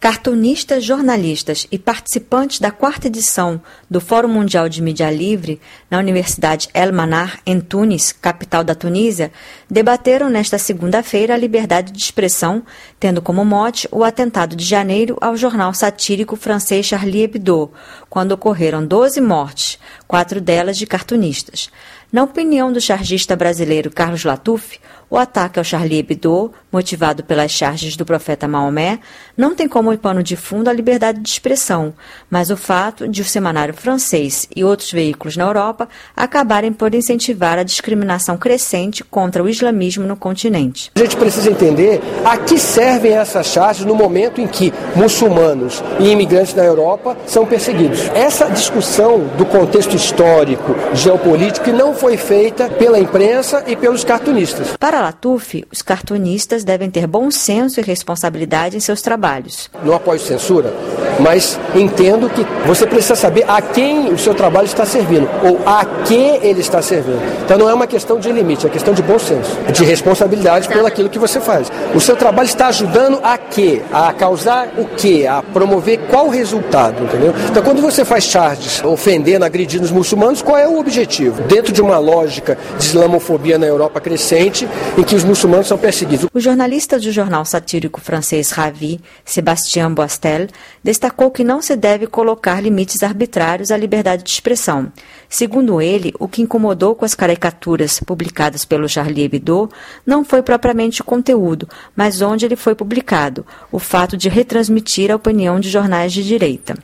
Cartunistas, jornalistas e participantes da 4ª edição do Fórum Mundial de Mídia Livre na Universidade El Manar, em Tunis, capital da Tunísia, debateram nesta segunda-feira a liberdade de expressão, tendo como mote o atentado de janeiro ao jornal satírico francês Charlie Hebdo, quando ocorreram 12 mortes, 4 delas de cartunistas. Na opinião do chargista brasileiro Carlos Latuf, o ataque ao Charlie Hebdo, motivado pelas charges do profeta Maomé, não tem como pano de fundo a liberdade de expressão, mas o fato de o semanário francês e outros veículos na Europa acabarem por incentivar a discriminação crescente contra o islamismo no continente. A gente precisa entender a que servem essas charges no momento em que muçulmanos e imigrantes na Europa são perseguidos. Essa discussão do contexto histórico, geopolítico, não foi feita pela imprensa e pelos cartunistas. Para Latuf, os cartunistas devem ter bom senso e responsabilidade em seus trabalhos. Não apoio censura, mas entendo que você precisa saber a quem o seu trabalho está servindo ou a que ele está servindo. Então não é uma questão de limite, é questão de bom senso, de responsabilidade pelo aquilo que você faz. O seu trabalho está ajudando a quê? A causar o quê? A promover qual resultado, entendeu? Então quando você faz charges ofendendo, agredindo os muçulmanos, qual é o objetivo? Dentro de uma lógica de islamofobia na Europa crescente, em que os muçulmanos são perseguidos. O jornalista do jornal satírico francês Ravi, Sébastien Boistel, destacou que não se deve colocar limites arbitrários à liberdade de expressão. Segundo ele, o que incomodou com as caricaturas publicadas pelo Charlie Hebdo não foi propriamente o conteúdo, mas onde ele foi publicado, o fato de retransmitir a opinião de jornais de direita.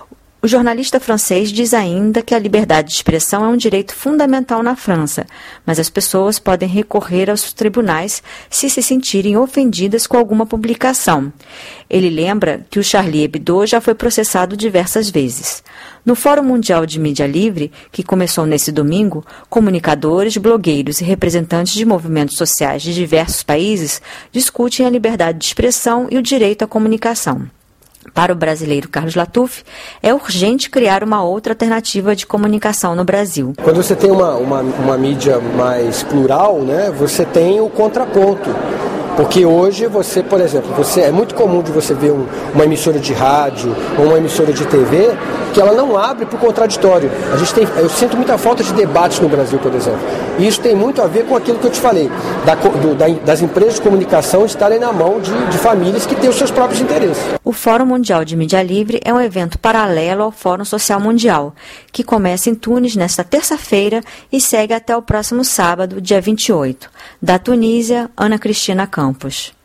O jornalista francês diz ainda que a liberdade de expressão é um direito fundamental na França, mas as pessoas podem recorrer aos tribunais se sentirem ofendidas com alguma publicação. Ele lembra que o Charlie Hebdo já foi processado diversas vezes. No Fórum Mundial de Mídia Livre, que começou nesse domingo, comunicadores, blogueiros e representantes de movimentos sociais de diversos países discutem a liberdade de expressão e o direito à comunicação. Para o brasileiro Carlos Latuf, é urgente criar uma outra alternativa de comunicação no Brasil. Quando você tem uma mídia mais plural, né, você tem o contraponto. Porque hoje você, por exemplo, é muito comum de você ver uma emissora de rádio ou uma emissora de TV que ela não abre para o contraditório. Eu sinto muita falta de debates no Brasil, por exemplo. E isso tem muito a ver com aquilo que eu te falei, das empresas de comunicação estarem na mão de famílias que têm os seus próprios interesses. O Fórum Mundial de Mídia Livre é um evento paralelo ao Fórum Social Mundial, que começa em Tunis nesta terça-feira e segue até o próximo sábado, dia 28. Da Tunísia, Ana Cristina Campos.